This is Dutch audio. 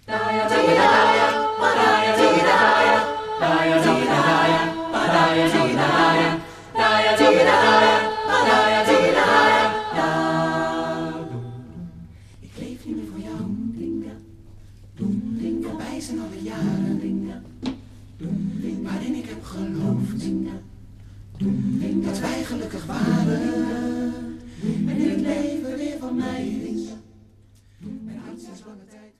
Ik leef niet meer voor jou, dinga. Voorbij zijn alle jaren, dinga. Waarin ik heb geloofd, dinga. Dat wij gelukkig waren. En in het leven weer van mij, dinga. Mijn oud sinds lange tijd.